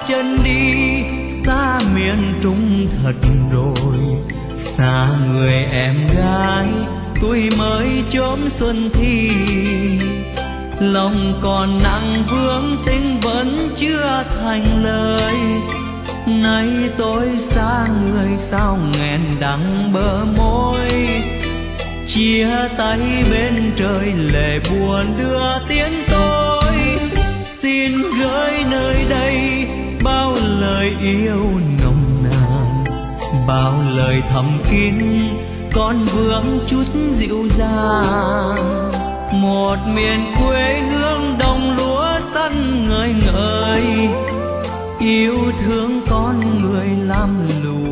chân đi xa miền Trung thật rồi, xa người em gái tuổi mới chớm xuân thì. Lòng còn nặng vướng tình vẫn chưa thành lời, nay tôi xa người sao nghẹn đắng bờ môi. Chia tay bên trời lệ buồn đưa tiếng tôi, xin gửi nơi đây bao lời yêu nồng nàn, bao lời thầm kín còn vương chút dịu dàng. Một miền quê hương đồng lúa xanh ngời ngời, yêu thương con người lam lũ